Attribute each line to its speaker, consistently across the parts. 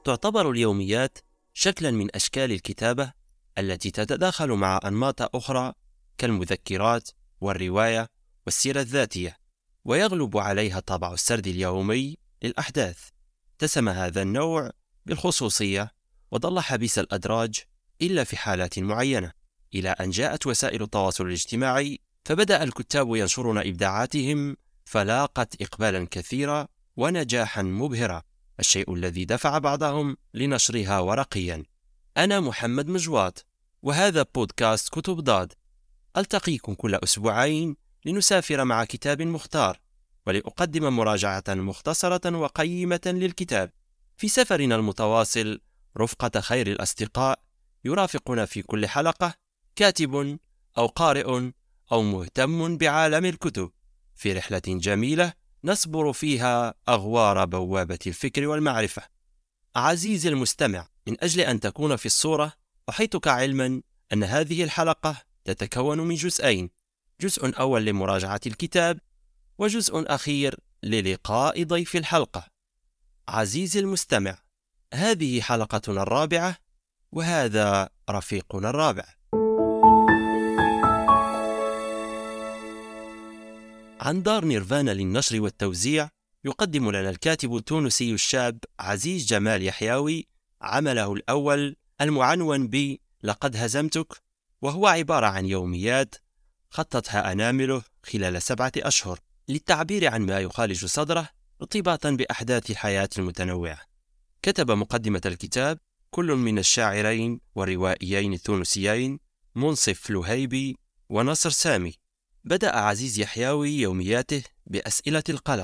Speaker 1: تعتبر اليوميات شكلا من أشكال الكتابة التي تتداخل مع أنماط أخرى كالمذكرات والرواية والسيرة الذاتية، ويغلب عليها طابع السرد اليومي للأحداث. اتسم هذا النوع بالخصوصية وظل حبيس الأدراج إلا في حالات معينة، إلى أن جاءت وسائل التواصل الاجتماعي فبدأ الكتاب ينشرون إبداعاتهم، فلاقت إقبالا كثيرا ونجاحا مبهرا، الشيء الذي دفع بعضهم لنشرها ورقيا. أنا محمد مجواد، وهذا بودكاست كتب ضاد. ألتقيكم كل أسبوعين لنسافر مع كتاب مختار، ولأقدم مراجعة مختصرة وقيمة للكتاب في سفرنا المتواصل رفقة خير الأصدقاء. يرافقنا في كل حلقة كاتب أو قارئ أو مهتم بعالم الكتب، في رحلة جميلة نصبر فيها أغوار بوابة الفكر والمعرفة. عزيزي المستمع، من أجل أن تكون في الصورة أحيطك علما أن هذه الحلقة تتكون من جزئين: جزء أول لمراجعة الكتاب، وجزء أخير للقاء ضيف الحلقة. عزيزي المستمع، هذه حلقتنا الرابعة، وهذا رفيقنا الرابع. عن دار نيرفانا للنشر والتوزيع يقدم لنا الكاتب التونسي الشاب عزيز جمال يحيوي عمله الأول المعنون ب لقد هزمتك، وهو عبارة عن يوميات خطتها أنامله خلال 7 أشهر للتعبير عن ما يخالج صدره ارتباطا بأحداث الحياة المتنوعة. كتب مقدمة الكتاب كل من الشاعرين والروائيين التونسيين منصف لهيبي ونصر سامي. بدأ عزيز يحيوي يومياته بأسئلة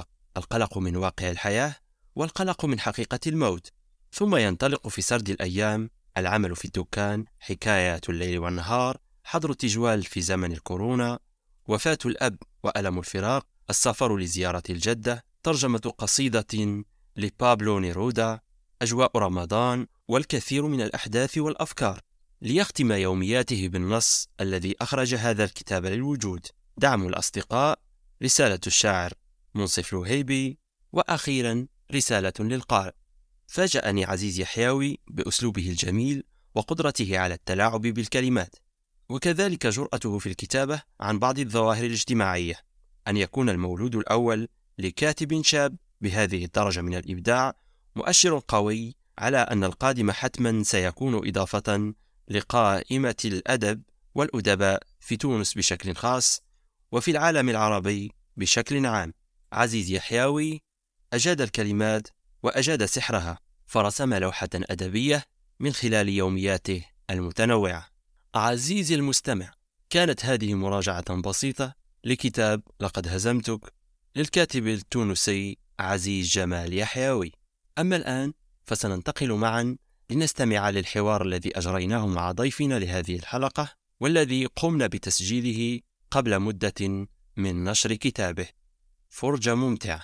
Speaker 1: القلق من واقع الحياة، والقلق من حقيقة الموت، ثم ينطلق في سرد الأيام: العمل في الدكان، حكايات الليل والنهار، حظر التجوال في زمن الكورونا، وفاة الأب وألم الفراق، السفر لزيارة الجدة، ترجمة قصيدة لبابلو نيرودا، أجواء رمضان، والكثير من الأحداث والأفكار، ليختم يومياته بالنص الذي أخرج هذا الكتاب للوجود: دعم الأصدقاء، رسالة الشاعر منصف لهيبي، وأخيرا رسالة للقارئ. فاجأني عزيز يحيوي بأسلوبه الجميل وقدرته على التلاعب بالكلمات، وكذلك جرأته في الكتابة عن بعض الظواهر الاجتماعية. أن يكون المولود الأول لكاتب شاب بهذه الدرجة من الإبداع مؤشر قوي على أن القادم حتما سيكون إضافة لقائمة الأدب والأدباء في تونس بشكل خاص، وفي العالم العربي بشكل عام. عزيز يحيوي أجاد الكلمات وأجاد سحرها، فرسم لوحة أدبية من خلال يومياته المتنوعة. عزيزي المستمع، كانت هذه مراجعة بسيطة لكتاب لقد هزمتك للكاتب التونسي عزيز جمال يحيوي. أما الآن فسننتقل معا لنستمع للحوار الذي أجريناه مع ضيفنا لهذه الحلقة، والذي قمنا بتسجيله قبل مدة من نشر كتابه. فرجة ممتعة.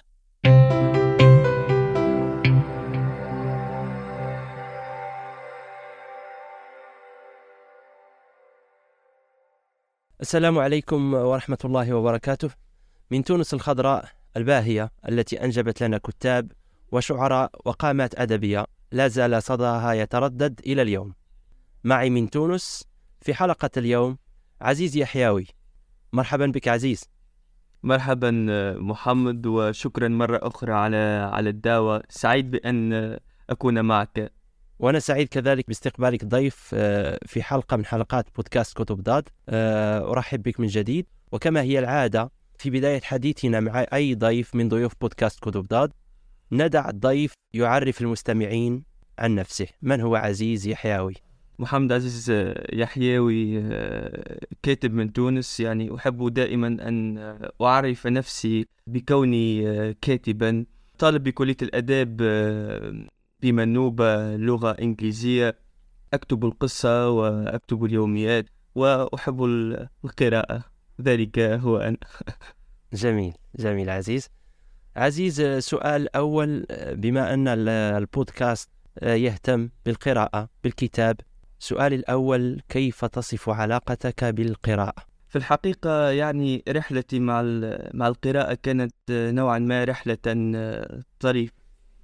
Speaker 1: السلام عليكم ورحمة الله وبركاته. من تونس الخضراء الباهية التي أنجبت لنا كتاب وشعراء وقامات أدبية لا زال صداها يتردد إلى اليوم. معي من تونس في حلقة اليوم عزيز يحيوي. مرحبا بك عزيز.
Speaker 2: مرحبا محمد، وشكرا مرة أخرى على الدعوة. سعيد بأن أكون معك.
Speaker 1: وأنا سعيد كذلك باستقبالك ضيف في حلقة من حلقات بودكاست كتب ضاد. أرحب بك من جديد، وكما هي العادة في بداية حديثنا مع أي ضيف من ضيوف بودكاست كتب ضاد ندع الضيف يعرف المستمعين عن نفسه. من هو عزيز يحيوي؟
Speaker 2: محمد عزيز يحيوي كاتب من تونس. يعني أحب دائما أن أعرف نفسي بكوني كاتبا، طالب بكلية الأداب بمنوبة لغة إنجليزية، أكتب القصة وأكتب اليوميات وأحب القراءة. ذلك هو أنا.
Speaker 1: جميل عزيز، سؤال أول، بما أن البودكاست يهتم بالقراءة بالكتاب، سؤال الأول: كيف تصف علاقتك بالقراءة؟
Speaker 2: في الحقيقة يعني رحلتي مع القراءة كانت نوعا ما رحلة طريفة.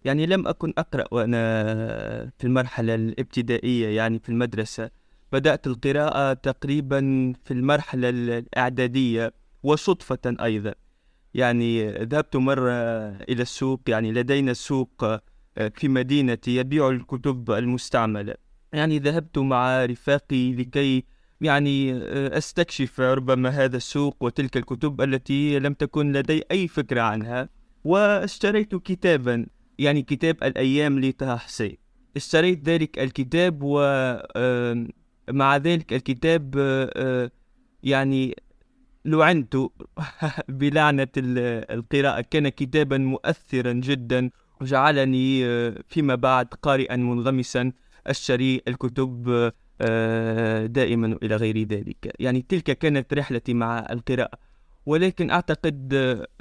Speaker 2: يعني لم أكن أقرأ وأنا في المرحلة الابتدائية، يعني في المدرسة. بدأت القراءة تقريبا في المرحلة الإعدادية، وصدفة أيضا. يعني ذهبت مرة إلى السوق، يعني لدينا سوق في مدينتي يبيع الكتب المستعملة. يعني ذهبت مع رفاقي لكي يعني أستكشف ربما هذا السوق وتلك الكتب التي لم تكن لدي أي فكرة عنها، واشتريت كتابا، يعني كتاب الأيام لطه حسين. اشتريت ذلك الكتاب، ومع ذلك الكتاب يعني لعنت بلعنة القراءة. كان كتابا مؤثرا جدا، وجعلني فيما بعد قارئا منغمسا أشتري الكتب دائما إلى غير ذلك. يعني تلك كانت رحلتي مع القراءة. ولكن أعتقد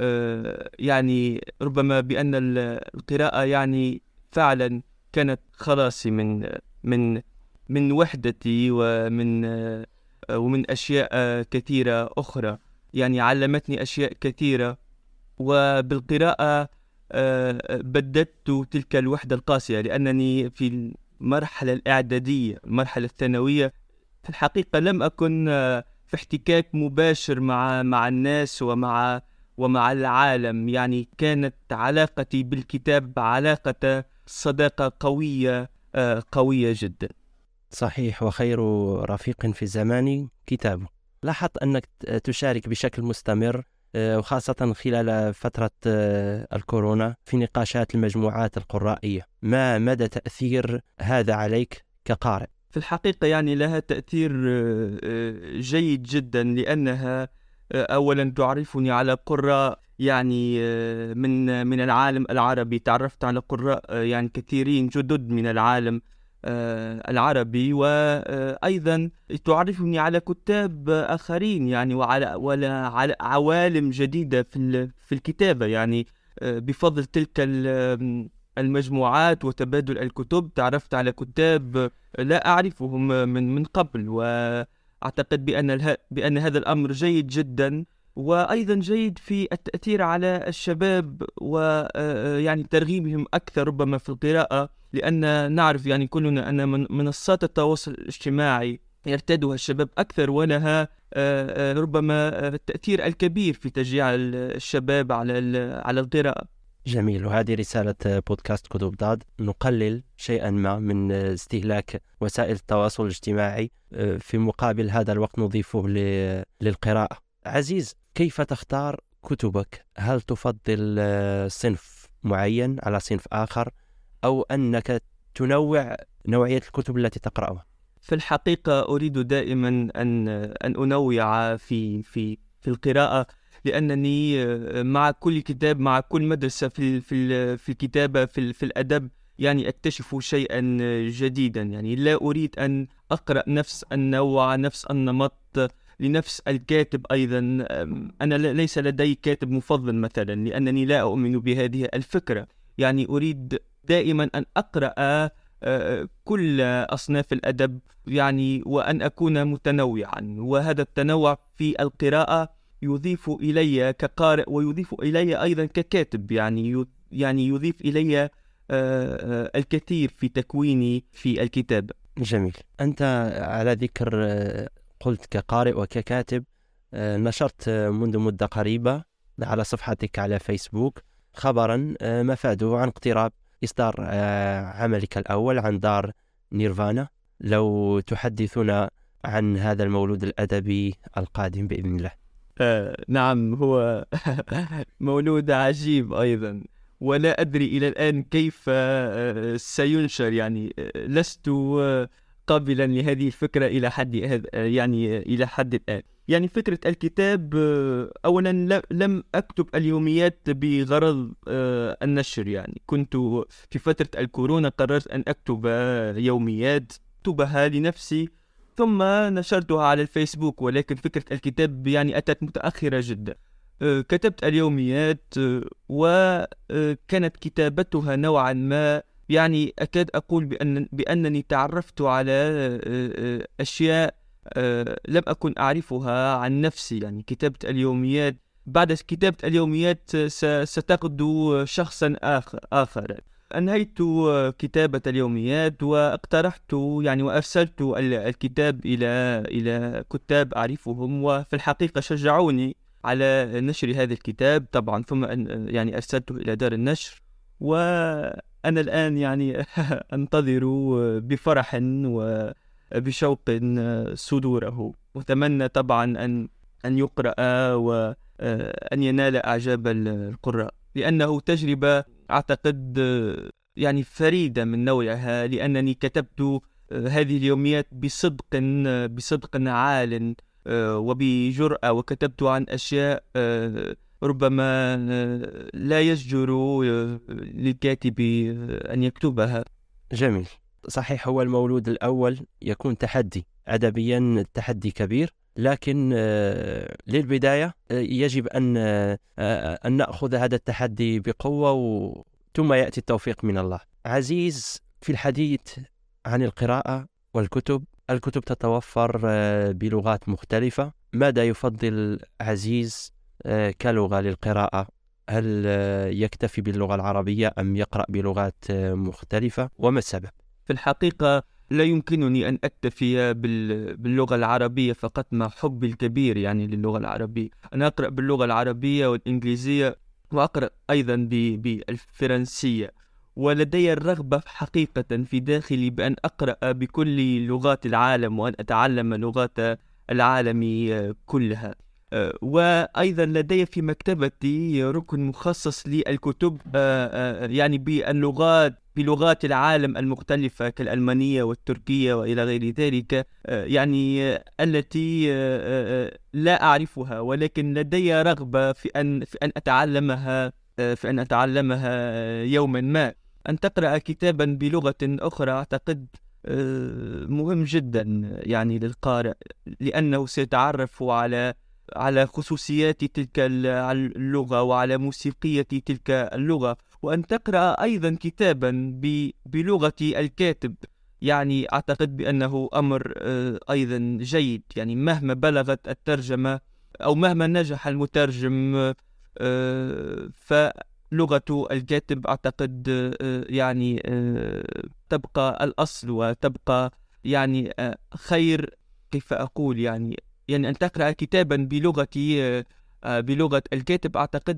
Speaker 2: يعني ربما بأن القراءة يعني فعلا كانت خلاصي من وحدتي، ومن أشياء كثيرة أخرى. يعني علمتني أشياء كثيرة، وبالقراءة بددت تلك الوحدة القاسية، لأنني في المرحلة الإعدادية، المرحلة الثانوية، في الحقيقة لم أكن في احتكاك مباشر مع الناس ومع العالم. يعني كانت علاقتي بالكتاب علاقة صداقة قوية جدا.
Speaker 1: صحيح، وخير رفيق في الزمان كتابه. لاحظت أنك تشارك بشكل مستمر وخاصة خلال فترة الكورونا في نقاشات المجموعات القرائية. ما مدى تأثير هذا عليك كقارئ؟
Speaker 2: في الحقيقة يعني لها تأثير جيد جدا، لأنها أولا تعرفني على قراء يعني من العالم العربي. تعرفت على قراء يعني كثيرين جدد من العالم العربي، وأيضا تعرفني على كتاب آخرين، يعني وعلى عوالم جديدة في الكتابة. يعني بفضل تلك المجموعات وتبادل الكتب تعرفت على كتاب لا أعرفهم من قبل، وأعتقد بأن هذا الأمر جيد جدا، وأيضا جيد في التأثير على الشباب، ويعني ترغيبهم أكثر ربما في القراءة، لأن نعرف يعني كلنا أن منصات التواصل الاجتماعي يرتادها الشباب أكثر، ولها ربما التأثير الكبير في تشجيع الشباب على القراءة.
Speaker 1: جميل. وهذه رسالة بودكاست كتب ضاد، نقلل شيئا ما من استهلاك وسائل التواصل الاجتماعي، في مقابل هذا الوقت نضيفه للقراءة. عزيز، كيف تختار كتبك؟ هل تفضل صنف معين على صنف آخر، أو أنك تنوع نوعية الكتب التي تقرأها؟
Speaker 2: في الحقيقة أريد دائما أن أنوع في القراءة، لأنني مع كل كتاب، مع كل مدرسة في الكتابة، في الأدب، يعني أكتشف شيئا جديدا. يعني لا أريد أن أقرأ نفس النوع، نفس النمط لنفس الكاتب. أيضا أنا ليس لدي كاتب مفضل مثلا، لأنني لا أؤمن بهذه الفكرة. يعني أريد دائما أن أقرأ كل أصناف الأدب، يعني وأن أكون متنوعا. وهذا التنوع في القراءة يضيف إلي كقارئ، ويضيف إلي أيضا ككاتب. يعني يضيف إلي الكثير في تكويني في الكتابة.
Speaker 1: جميل. أنت على ذكر قلت كقارئ وككاتب، نشرت منذ مدة قريبة على صفحتك على فيسبوك خبرا مفاده عن اقتراب إصدار عملك الأول عن دار نيرفانا. لو تحدثنا عن هذا المولود الأدبي القادم بإذن الله.
Speaker 2: نعم، هو مولود عجيب أيضا، ولا أدري إلى الآن كيف سينشر. يعني لست قابلا لهذه الفكرة إلى حد الآن. يعني فكرة الكتاب، أولا لم أكتب اليوميات بغرض النشر. يعني كنت في فترة الكورونا قررت أن أكتب يوميات أكتبها لنفسي، ثم نشرتها على الفيسبوك. ولكن فكرة الكتاب يعني أتت متأخرة جدا. كتبت اليوميات، وكانت كتابتها نوعا ما، يعني أكاد أقول بأنني تعرفت على أشياء لم أكن أعرفها عن نفسي. يعني كتابة اليوميات، بعد كتابة اليوميات ستغدو شخصا آخر. أنهيت كتابة اليوميات واقترحت يعني وأرسلت الكتاب إلى كتاب أعرفهم، وفي الحقيقة شجعوني على نشر هذا الكتاب طبعا، ثم يعني أرسلته إلى دار النشر، وأنا الآن يعني أنتظر بفرح وبشوق صدوره، وأتمنى طبعا أن يقرأ وأن ينال إعجاب القراء، لأنه تجربة أعتقد يعني فريدة من نوعها، لأنني كتبت هذه اليوميات بصدق عال وبجرأة، وكتبت عن أشياء ربما لا يجدر للكاتب أن يكتبها.
Speaker 1: جميل. صحيح، هو المولود الأول يكون تحدي أدبيا، تحدي كبير، لكن للبداية يجب أن نأخذ هذا التحدي بقوة، ثم يأتي التوفيق من الله. عزيز، في الحديث عن القراءة والكتب، الكتب تتوفر بلغات مختلفة. ماذا يفضل عزيز كلغة للقراءة؟ هل يكتفي باللغة العربية أم يقرأ بلغات مختلفة، وما السبب؟
Speaker 2: في الحقيقة لا يمكنني أن أكتفي باللغة العربية فقط مع حبي الكبير يعني للغة العربية. أنا أقرأ باللغة العربية والإنجليزية، وأقرأ أيضا بالفرنسية، ولدي الرغبة حقيقة في داخلي بأن أقرأ بكل لغات العالم وأن أتعلم لغات العالم كلها. وأيضا لدي في مكتبتي ركن مخصص للكتب يعني بلغات العالم المختلفة كالألمانية والتركية وإلى غير ذلك، يعني التي لا أعرفها، ولكن لدي رغبة في أن أتعلمها يوما ما. أن تقرأ كتابا بلغة أخرى أعتقد مهم جدا يعني للقارئ، لأنه سيتعرف على خصوصيات تلك اللغة وعلى موسيقية تلك اللغة. وأن تقرأ أيضا كتابا بلغة الكاتب يعني أعتقد بأنه أمر أيضا جيد، يعني مهما بلغت الترجمة أو مهما نجح المترجم فلغة الكاتب أعتقد يعني تبقى الأصل وتبقى يعني خير. كيف أقول يعني أن تقرأ كتابا بلغة الكاتب أعتقد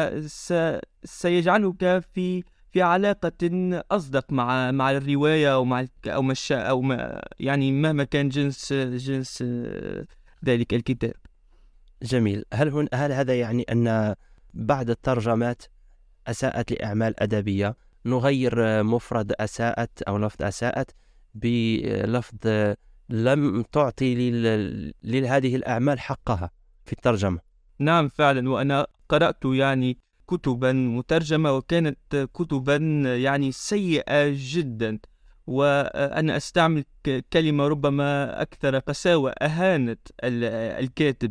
Speaker 2: سيجعلك في علاقة أصدق مع الرواية أو يعني مهما كان جنس ذلك الكتاب.
Speaker 1: جميل. هل هذا يعني أن بعض الترجمات أساءت لأعمال أدبية نغير مفرد أساءت أو لفظ أساءت بلفظ لم تعطي لهذه الأعمال حقها في الترجمة؟
Speaker 2: نعم فعلا، وأنا قرأت يعني كتبا مترجمة وكانت كتبا يعني سيئة جدا، وأنا أستعمل كلمة ربما أكثر قساوة، أهانت الكاتب.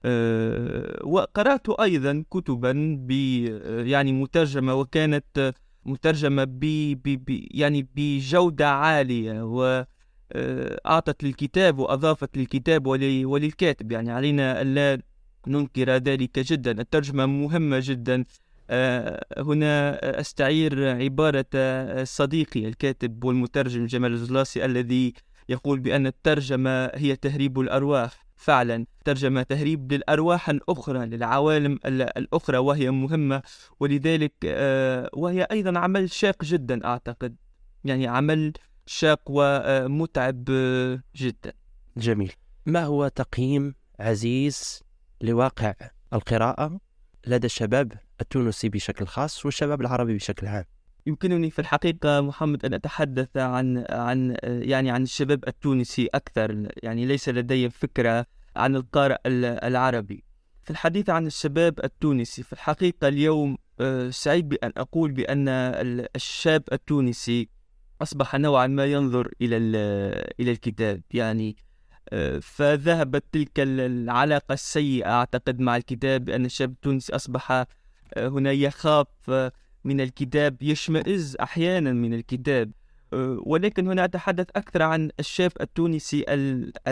Speaker 2: وقرأت أيضا كتبا يعني مترجمة وكانت مترجمة يعني بجودة عالية، وأعطت للكتاب وأضافت للكتاب وللكاتب. يعني علينا ألا ننكر ذلك جدا. الترجمة مهمة جدا. هنا أستعير عبارة صديقي الكاتب والمترجم جمال الجلاصي الذي يقول بأن الترجمة هي تهريب الأرواح. فعلا ترجمة تهريب للأرواح الأخرى، للعوالم الأخرى، وهي مهمة، ولذلك وهي أيضا عمل شاق جدا أعتقد، يعني عمل شاق ومتعب جدا.
Speaker 1: جميل. ما هو تقييم عزيز لواقع القراءة لدى الشباب التونسي بشكل خاص والشباب العربي بشكل عام؟
Speaker 2: يمكنني في الحقيقة محمد أن أتحدث عن الشباب التونسي أكثر، يعني ليس لدي فكرة عن القارئ العربي. في الحديث عن الشباب التونسي في الحقيقة اليوم سعيد بأن أقول بأن الشاب التونسي أصبح نوعا ما ينظر إلى الكتاب، يعني فذهبت تلك العلاقة السيئة أعتقد مع الكتاب، بأن الشاب التونسي أصبح هنا يخاف من الكتاب، يشمئز أحيانا من الكتاب. ولكن هنا أتحدث أكثر عن الشاب التونسي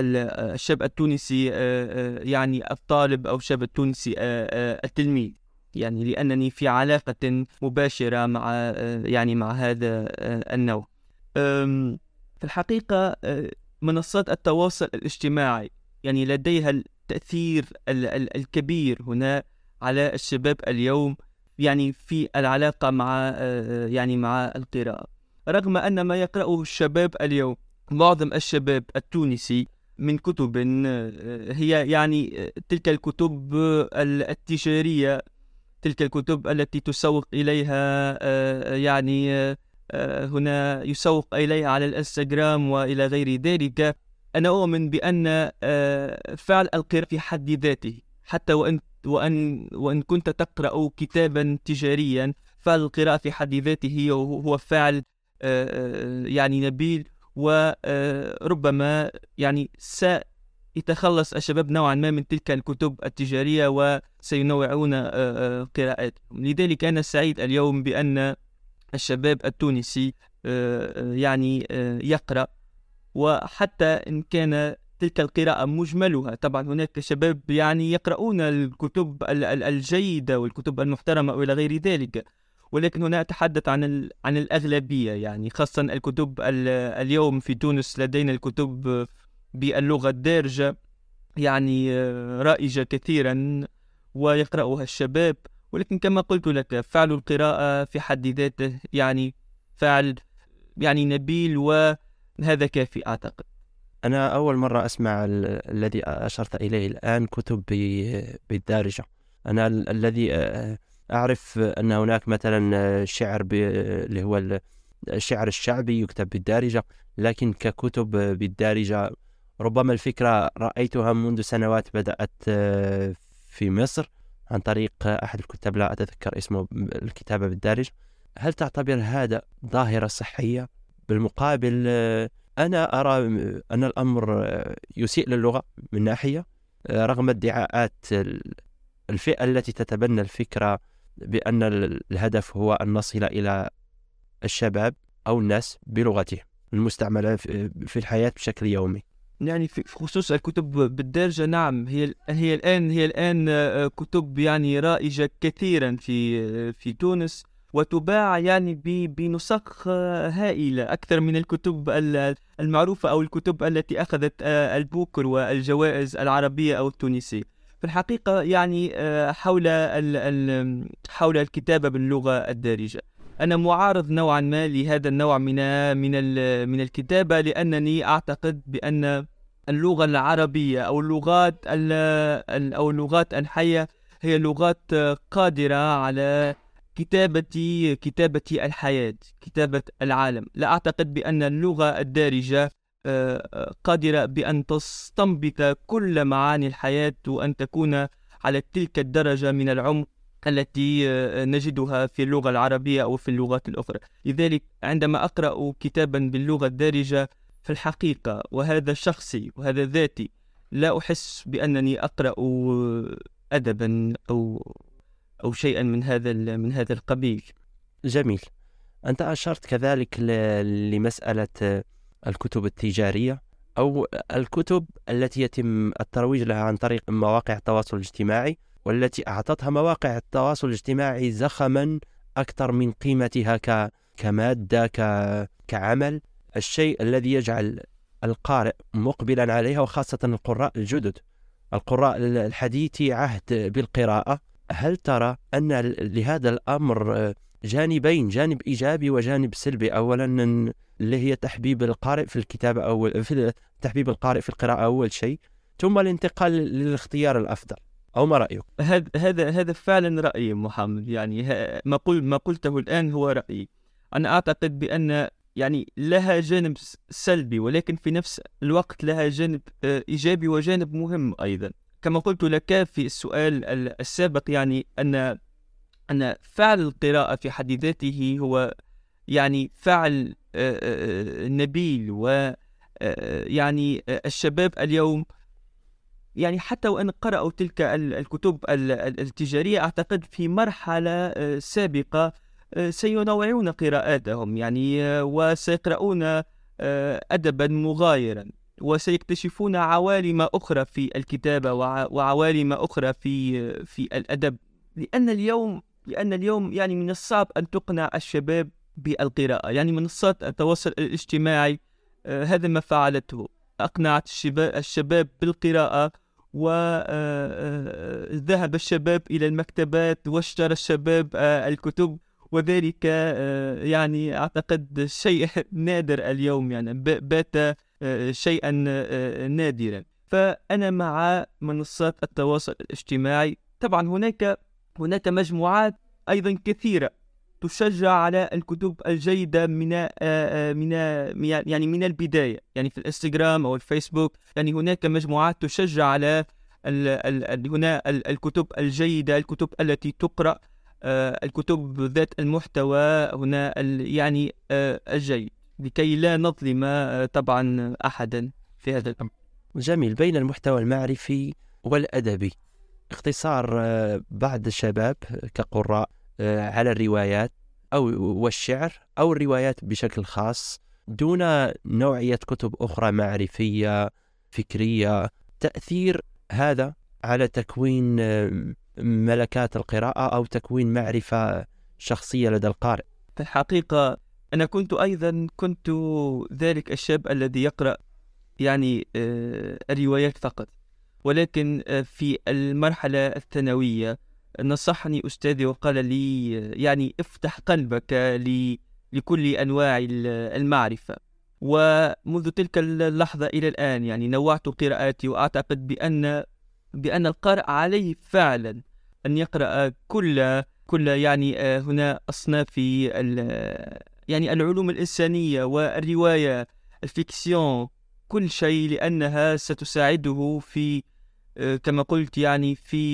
Speaker 2: الشاب التونسي يعني الطالب، أو الشاب التونسي التلميذ. يعني لأنني في علاقة مباشرة مع هذا النوع. في الحقيقة منصات التواصل الاجتماعي يعني لديها التأثير الكبير هنا على الشباب اليوم، يعني في العلاقة مع القراءة. رغم أن ما يقرأه الشباب اليوم، معظم الشباب التونسي من كتب هي يعني تلك الكتب التجارية، تلك الكتب التي تسوق إليها هنا يسوق إليها على الانستغرام وإلى غير ذلك. أنا أؤمن بأن فعل القراءة في حد ذاته، حتى وأن كنت تقرأ كتابا تجاريا، فعل القراءة في حد ذاته هو فعل يعني نبيل، وربما يعني سيتخلص الشباب نوعا ما من تلك الكتب التجارية وسينوعون قراءاتهم. لذلك أنا سعيد اليوم بأن الشباب التونسي يعني يقرأ، وحتى إن كان تلك القراءة مجملها، طبعا هناك شباب يعني يقرؤون الكتب الجيدة والكتب المحترمة وإلى غير ذلك، ولكن هنا أتحدث عن الأغلبية، يعني خاصة الكتب اليوم في تونس لدينا الكتب باللغة الدارجة يعني رائجة كثيرا ويقرأها الشباب. ولكن كما قلت لك، فعل القراءة في حد ذاته يعني فعل يعني نبيل، وهذا كافي أعتقد.
Speaker 1: أنا أول مرة أسمع الذي أشرت إليه الآن، كتب بالدارجة. أنا الذي أعرف أن هناك مثلا شعر اللي هو الشعر الشعبي يكتب بالدارجة، لكن ككتب بالدارجة ربما الفكرة رأيتها منذ سنوات، بدأت في مصر عن طريق أحد الكتاب، لا أتذكر اسمه، الكتابة بالدارجة. هل تعتبر هذا ظاهرة صحية؟ بالمقابل أنا أرى أن الأمر يسيء للغة من ناحية، رغم ادعاءات الفئة التي تتبنى الفكرة بأن الهدف هو أن نصل إلى الشباب أو الناس بلغتهم المستعملة في الحياة بشكل يومي.
Speaker 2: يعني في خصوص الكتب بالدارجة، نعم، هي الآن كتب يعني رائجة كثيرا في تونس، وتباع يعني بنسخ هائلة أكثر من الكتب المعروفة أو الكتب التي أخذت البوكر والجوائز العربية أو التونسية. في الحقيقة يعني حول الكتابة باللغة الدارجة، أنا معارض نوعا ما لهذا النوع من الكتابة، لأنني أعتقد بأن اللغة العربية أو اللغات الحية هي لغات قادرة على كتابة الحياة، كتابة العالم. لا أعتقد بأن اللغة الدارجة قادرة بأن تستنبط كل معاني الحياة وأن تكون على تلك الدرجة من العمق التي نجدها في اللغة العربية أو في اللغات الأخرى. لذلك عندما أقرأ كتابا باللغة الدارجة، في الحقيقة وهذا شخصي وهذا ذاتي، لا أحس بأنني أقرأ أدبا أو شيئا من هذا القبيل.
Speaker 1: جميل. أنت أشرت كذلك لمسألة الكتب التجارية أو الكتب التي يتم الترويج لها عن طريق مواقع التواصل الاجتماعي، والتي أعطتها مواقع التواصل الاجتماعي زخما أكثر من قيمتها كمادة كعمل، الشيء الذي يجعل القارئ مقبلا عليها، وخاصة القراء الجدد، القراء الحديثي عهد بالقراءة. هل ترى أن لهذا الأمر جانبين، جانب إيجابي وجانب سلبي؟ أولا اللي هي تحبيب القارئ في الكتابة، أو في تحبيب القارئ في القراءة أول شيء، ثم الانتقال للاختيار الأفضل، أو ما رأيك؟
Speaker 2: هذا فعلا رأيي محمد، يعني ما قلته الآن هو رأيي. أنا أعتقد بأن يعني لها جانب سلبي، ولكن في نفس الوقت لها جانب إيجابي وجانب مهم أيضا. كما قلت لك في السؤال السابق، يعني أن فعل القراءة في حد ذاته هو يعني فعل نبيل، و يعني الشباب اليوم يعني حتى وأن قرأوا تلك الكتب التجارية، أعتقد في مرحلة سابقة سينوعون قراءاتهم، يعني وسيقرؤون أدبا مغايرا، وسيكتشفون عوالم أخرى في الكتابة وعوالم أخرى في الأدب لأن اليوم يعني من الصعب أن تقنع الشباب بالقراءة. يعني منصات التواصل الاجتماعي هذا ما فعلته، أقنعت الشباب بالقراءة، وذهب الشباب إلى المكتبات واشترى الشباب الكتب، وذلك يعني أعتقد شيء نادر اليوم، يعني بات شيئا نادرا. فأنا مع منصات التواصل الاجتماعي. طبعا هناك مجموعات أيضا كثيرة تشجع على الكتب الجيدة من البداية، يعني في الانستغرام أو الفيسبوك. يعني هناك مجموعات تشجع على هنا الكتب الجيدة، الكتب التي تقرأ، الكتب ذات المحتوى هنا يعني الجيد، لكي لا نظلم طبعا أحدا في هذا الأمر.
Speaker 1: جميل. بين المحتوى المعرفي والأدبي، اختصار بعض الشباب كقراء على الروايات والشعر أو الروايات بشكل خاص دون نوعية كتب أخرى معرفية فكرية، تأثير هذا على تكوين ملكات القراءة أو تكوين معرفة شخصية لدى القارئ.
Speaker 2: في الحقيقة أنا كنت ذلك الشاب الذي يقرأ يعني الروايات فقط، ولكن في المرحلة الثانوية نصحني أستاذي وقال لي يعني افتح قلبك لكل أنواع المعرفة. ومنذ تلك اللحظة إلى الآن يعني نوعت قراءاتي، وأعتقد بأن القارئ عليه فعلا أن يقرأ كل يعني هنا أصناف يعني العلوم الإنسانية والرواية الفيكسيون، كل شيء، لأنها ستساعده في كما قلت يعني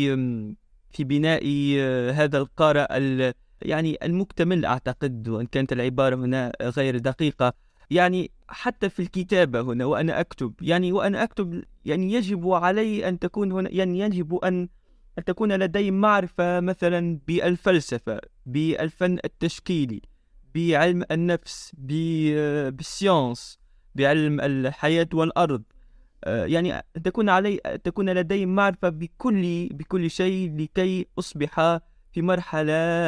Speaker 2: في بناء هذا القارئ يعني المكتمل أعتقد، وإن كانت العبارة هنا غير دقيقة. يعني حتى في الكتابة هنا وأنا أكتب يعني يجب علي أن تكون هنا، يعني يجب أن تكون لدي معرفة مثلا بالفلسفة، بالفن التشكيلي، بعلم النفس، بالسيانس، بعلم الحياة والأرض. يعني تكون لدي معرفة بكل شيء لكي أصبح في مرحلة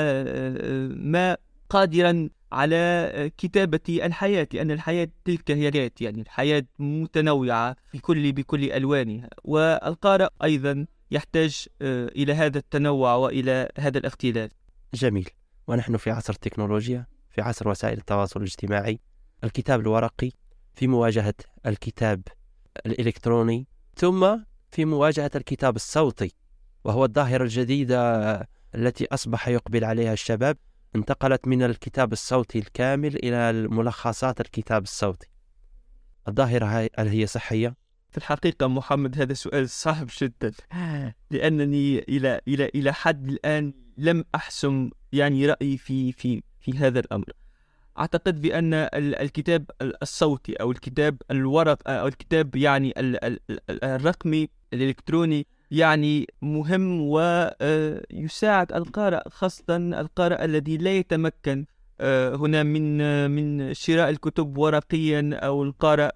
Speaker 2: ما قادرا على كتابة الحياة، لأن الحياة تلك هي الحياة، يعني الحياة متنوعة بكل ألوانها، والقارئ أيضا يحتاج إلى هذا التنوع وإلى هذا الاختلاف.
Speaker 1: جميل. ونحن في عصر التكنولوجيا، في عصر وسائل التواصل الاجتماعي، الكتاب الورقي في مواجهة الكتاب الإلكتروني، ثم في مواجهة الكتاب الصوتي، وهو الظاهرة الجديدة التي أصبح يقبل عليها الشباب. انتقلت من الكتاب الصوتي الكامل إلى ملخصات الكتاب الصوتي. الظاهرة هل هي صحية؟
Speaker 2: في الحقيقة محمد هذا سؤال صعب جدا، لأنني إلى حد الآن لم أحسم يعني رأيي في هذا الأمر. أعتقد بأن الكتاب الصوتي أو الكتاب الورق أو الكتاب يعني الرقمي الإلكتروني يعني مهم، ويساعد القارئ، خاصة القارئ الذي لا يتمكن هنا من شراء الكتب ورقيا، أو القارئ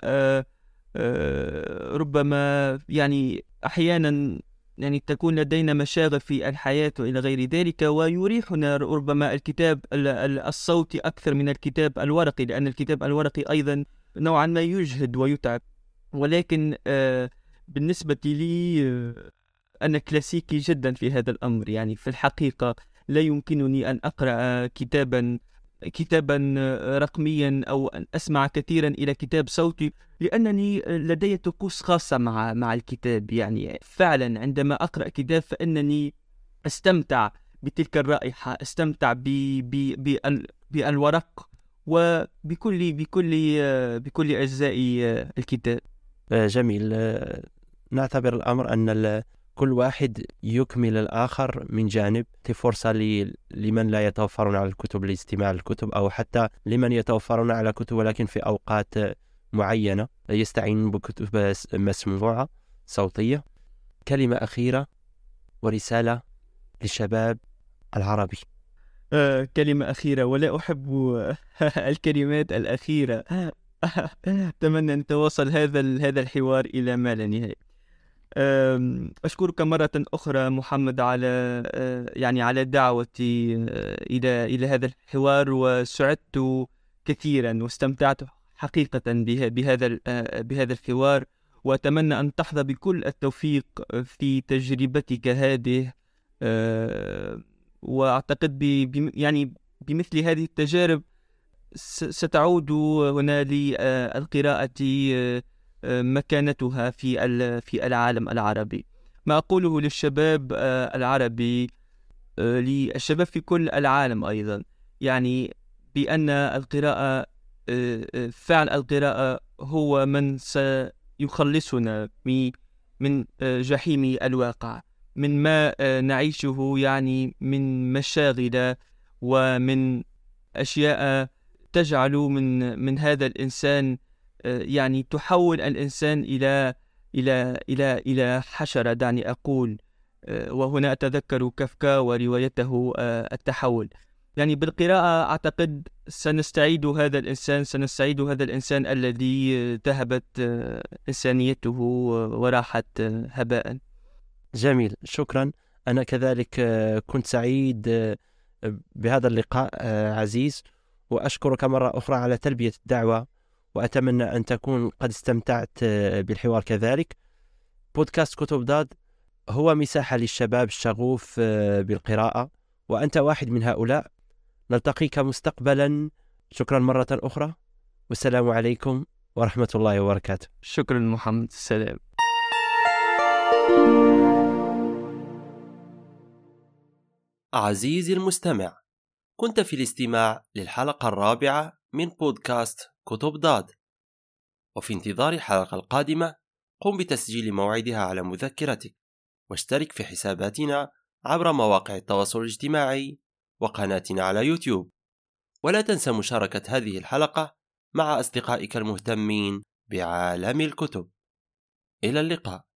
Speaker 2: ربما يعني أحيانا يعني تكون لدينا مشاغل في الحياة وإلى غير ذلك، ويريحنا ربما الكتاب الصوتي أكثر من الكتاب الورقي، لأن الكتاب الورقي أيضا نوعا ما يجهد ويتعب. ولكن بالنسبة لي أنا كلاسيكي جدا في هذا الأمر. يعني في الحقيقة لا يمكنني أن أقرأ كتابا رقميا أو أن أسمع كثيرا إلى كتاب صوتي، لأنني لدي طقوس خاصة مع الكتاب. يعني فعلا عندما أقرأ كتاب فإنني أستمتع بتلك الرائحة، أستمتع بالورق وبكل أجزاء الكتاب.
Speaker 1: جميل. نعتبر الأمر أن كل واحد يكمل الآخر من جانب، فرصة لمن لا يتوفرون على الكتب لاستماع الكتب، أو حتى لمن يتوفرون على كتب ولكن في أوقات معينة يستعين بكتب مسموعة صوتية. كلمة أخيرة ورسالة للشباب العربي.
Speaker 2: كلمة أخيرة، ولا أحب الكلمات الأخيرة. أتمنى أن نتواصل هذا الحوار إلى ما لا نهاية. أشكرك مرة أخرى محمد على يعني على دعوتي إلى هذا الحوار، وسعدت كثيرا واستمتعت حقيقة بهذا الحوار، وأتمنى أن تحظى بكل التوفيق في تجربتك هذه. وأعتقد يعني بمثل هذه التجارب ستعود هنا للقراءة مكانتها في العالم العربي. ما أقوله للشباب العربي، للشباب في كل العالم أيضا، يعني بأن القراءة، فعل القراءة هو من سيخلصنا من جحيم الواقع، من ما نعيشه، يعني من مشاغل ومن أشياء تجعل من هذا الإنسان، يعني تحول الإنسان إلى حشرة، دعني أقول. وهنا أتذكر كافكا وروايته التحول. يعني بالقراءة أعتقد سنستعيد هذا الإنسان الذي ذهبت إنسانيته وراحت هباء.
Speaker 1: جميل، شكرا. أنا كذلك كنت سعيد بهذا اللقاء عزيز، وأشكرك مرة أخرى على تلبية الدعوة، وأتمنى أن تكون قد استمتعت بالحوار كذلك. بودكاست كتب ضاد هو مساحة للشباب الشغوف بالقراءة، وأنت واحد من هؤلاء. نلتقيك مستقبلا. شكرا مرة أخرى، والسلام عليكم ورحمة الله وبركاته.
Speaker 2: شكرا محمد، السلام.
Speaker 1: عزيزي المستمع، كنت في الاستماع للحلقة الرابعة من بودكاست كتب ضاد، وفي انتظار الحلقة القادمة قم بتسجيل موعدها على مذكرتك، واشترك في حساباتنا عبر مواقع التواصل الاجتماعي وقناتنا على يوتيوب، ولا تنسى مشاركة هذه الحلقة مع أصدقائك المهتمين بعالم الكتب. إلى اللقاء.